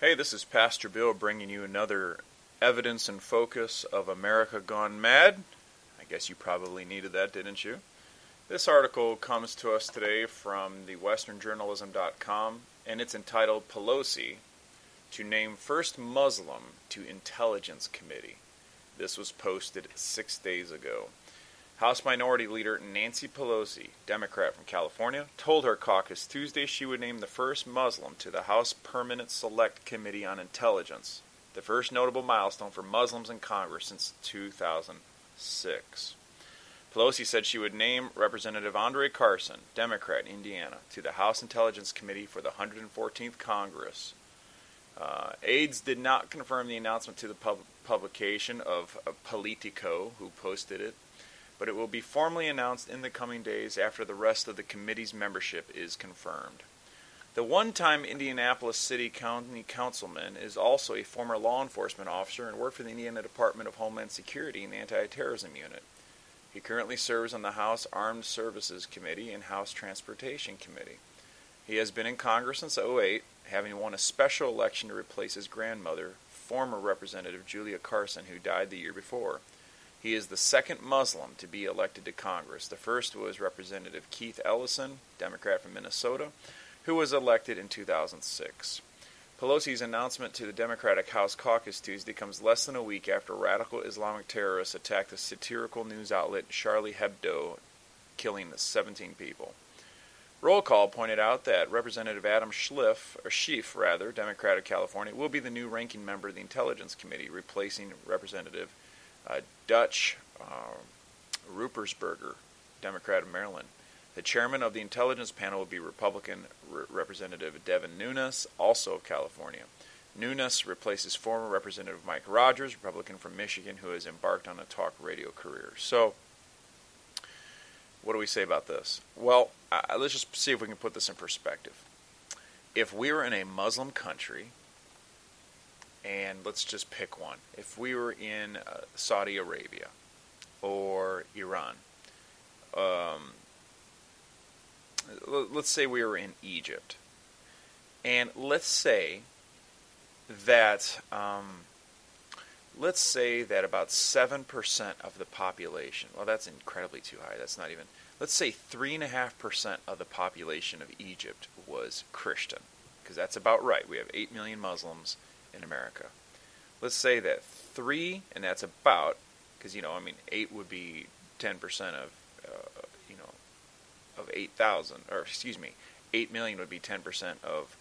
Hey, this is Pastor Bill bringing you another evidence and focus of America Gone Mad. I guess you probably needed that, didn't you? This article comes to us today from the westernjournalism.com, and it's entitled Pelosi to Name First Muslim to Intelligence Committee. This was posted 6 days ago. House Minority Leader Nancy Pelosi, Democrat from California, told her caucus Tuesday she would name the first Muslim to the House Permanent Select Committee on Intelligence, the first notable milestone for Muslims in Congress since 2006. Pelosi said she would name Representative Andre Carson, Democrat, Indiana, to the House Intelligence Committee for the 114th Congress. Aides did not confirm the announcement to the publication of Politico, who posted it, but it will be formally announced in the coming days after the rest of the committee's membership is confirmed. The one-time Indianapolis City County Councilman is also a former law enforcement officer and worked for the Indiana Department of Homeland Security and the Anti-Terrorism Unit. He currently serves on the House Armed Services Committee and House Transportation Committee. He has been in Congress since 2008, having won a special election to replace his grandmother, former Representative Julia Carson, who died the year before. He is the second Muslim to be elected to Congress. The first was Representative Keith Ellison, Democrat from Minnesota, who was elected in 2006. Pelosi's announcement to the Democratic House caucus Tuesday comes less than a week after radical Islamic terrorists attacked the satirical news outlet Charlie Hebdo, killing 17 people. Roll call pointed out that Representative Adam Schiff, Democrat of California, will be the new ranking member of the Intelligence Committee, replacing Representative Dutch Ruppersberger, Democrat of Maryland. The chairman of the intelligence panel will be Republican Representative Devin Nunes, also of California. Nunes replaces former Representative Mike Rogers, Republican from Michigan, who has embarked on a talk radio career. So, what do we say about this? Well, let's just see if we can put this in perspective. If we were in a Muslim country, and let's just pick one. If we were in Saudi Arabia or Iran, let's say we were in Egypt, and let's say that about 7% of the population, well, that's incredibly too high. That's not even, let's say 3.5% of the population of Egypt was Christian, because that's about right. We have 8 million Muslims in America. Let's say that 3, and that's about, because 8 would be 10% of 8,000, or excuse me, 8 million would be 10% of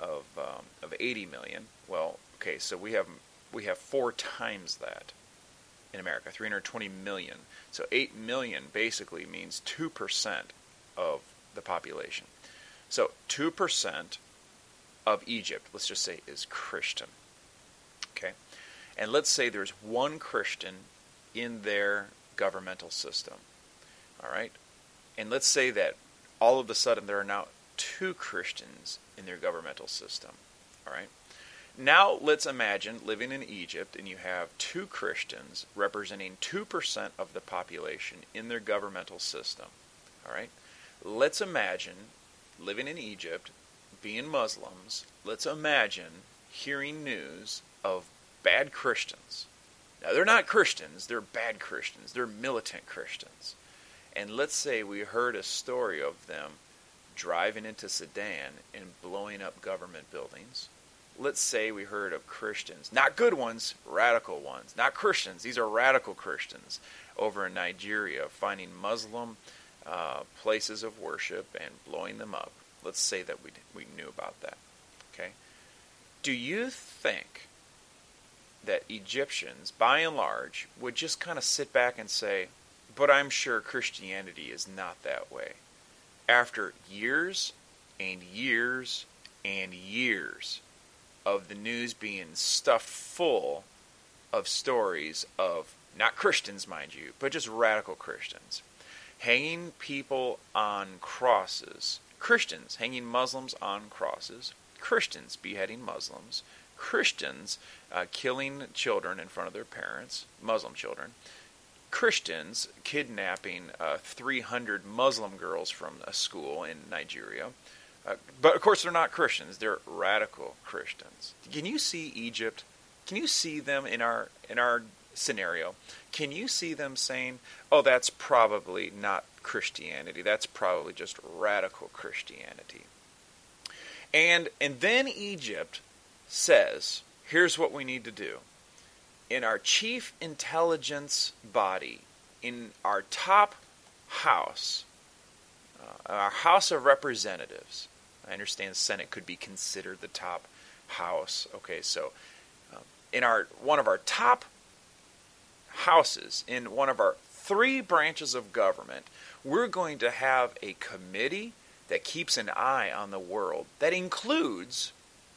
80 million. Well, okay, so we have 4 times that in America, 320 million. So 8 million basically means 2% of the population. So 2% of Egypt, let's just say, is Christian. Okay? And let's say there's one Christian in their governmental system. All right? And let's say that all of a sudden there are now 2 Christians in their governmental system. All right? Now let's imagine living in Egypt and you have 2 Christians representing 2% of the population in their governmental system. All right? Let's imagine living in Egypt, being Muslims, let's imagine hearing news of bad Christians. Now, they're not Christians, they're bad Christians, they're militant Christians. And let's say we heard a story of them driving into Sudan and blowing up government buildings. Let's say we heard of Christians, not good ones, radical ones, not Christians, these are radical Christians over in Nigeria, finding Muslim places of worship and blowing them up. Let's say that we knew about that. Okay? Do you think that Egyptians, by and large, would just kind of sit back and say, but I'm sure Christianity is not that way? After years and years and years of the news being stuffed full of stories of, not Christians, mind you, but just radical Christians, hanging people on crosses, Christians hanging Muslims on crosses, Christians beheading Muslims, Christians killing children in front of their parents, Muslim children, Christians kidnapping 300 Muslim girls from a school in Nigeria, But of course, they're not Christians. They're radical Christians. Can you see Egypt? Can you see them in our scenario? Can you see them saying, "Oh, that's probably not Christianity. That's probably just radical Christianity." And then Egypt says, "Here's what we need to do. In our chief intelligence body, in our top house, our House of Representatives." I understand the Senate could be considered the top house. Okay, so in one of our top houses, in one of our 3 branches of government, we're going to have a committee that keeps an eye on the world, that includes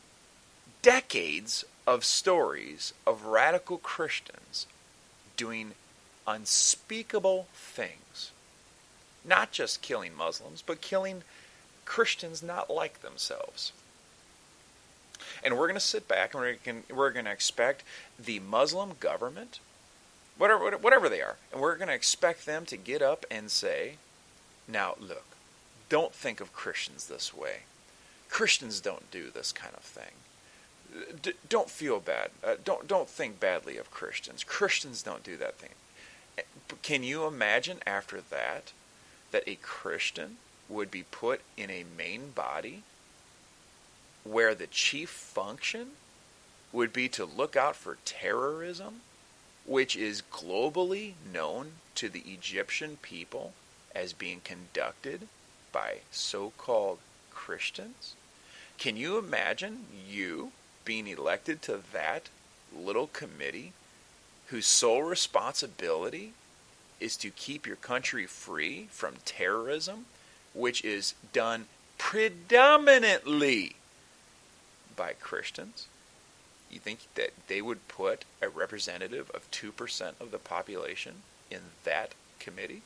decades of stories of radical Christians doing unspeakable things. Not just killing Muslims, but killing Christians not like themselves. And we're going to sit back and we're going to expect the Muslim government, whatever they are, and we're going to expect them to get up and say, "Now look, don't think of Christians this way. Christians don't do this kind of thing. Don't feel bad. Don't think badly of Christians. Christians don't do that thing." Can you imagine after that a Christian would be put in a main body where the chief function would be to look out for terrorism, which is globally known to the Egyptian people as being conducted by so-called Christians? Can you imagine you being elected to that little committee whose sole responsibility is to keep your country free from terrorism, which is done predominantly by Christians? You think that they would put a representative of 2% of the population in that committee?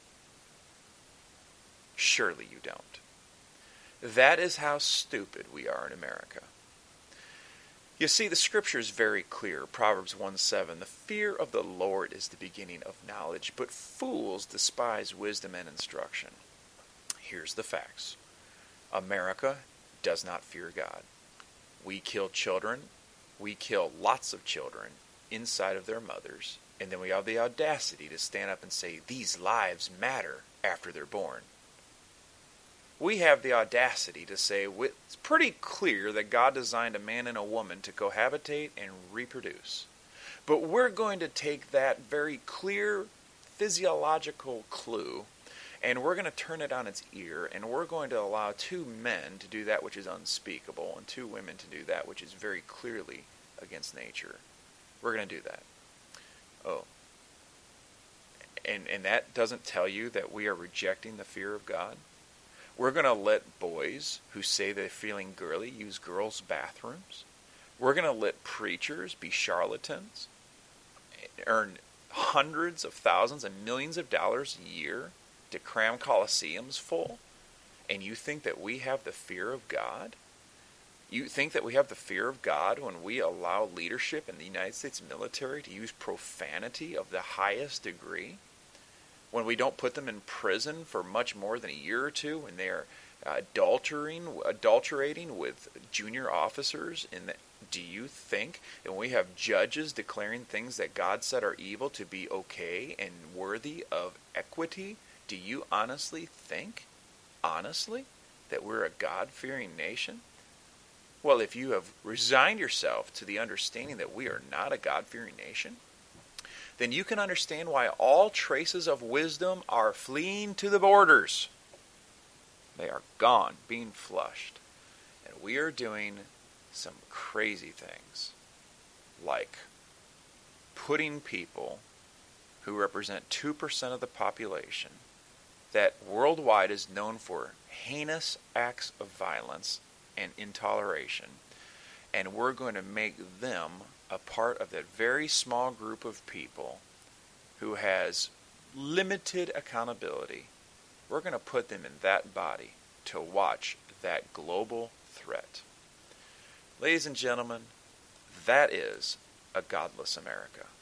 Surely you don't. That is how stupid we are in America. You see, the scripture is very clear. Proverbs 1:7, "The fear of the Lord is the beginning of knowledge, but fools despise wisdom and instruction." Here's the facts. America does not fear God. We kill children. We kill lots of children inside of their mothers. And then we have the audacity to stand up and say, "These lives matter after they're born." We have the audacity to say, it's pretty clear that God designed a man and a woman to cohabitate and reproduce. But we're going to take that very clear physiological clue and we're going to turn it on its ear, and we're going to allow 2 men to do that which is unspeakable and 2 women to do that which is very clearly against nature. We're going to do that. Oh. And that doesn't tell you that we are rejecting the fear of God? We're going to let boys who say they're feeling girly use girls' bathrooms? We're going to let preachers be charlatans, earn hundreds of thousands and millions of dollars a year to cram coliseums full? And you think that we have the fear of God? You think that we have the fear of God when we allow leadership in the United States military to use profanity of the highest degree? When we don't put them in prison for much more than a year or 2, when they are adulterating with junior officers? Do you think that when we have judges declaring things that God said are evil to be okay and worthy of equity, do you honestly think, that we're a God-fearing nation? Well, if you have resigned yourself to the understanding that we are not a God-fearing nation, then you can understand why all traces of wisdom are fleeing to the borders. They are gone, being flushed. And we are doing some crazy things, like putting people who represent 2% of the population, that worldwide is known for heinous acts of violence and intoleration, and we're going to make them a part of that very small group of people who has limited accountability. We're going to put them in that body to watch that global threat. Ladies and gentlemen, that is a godless America.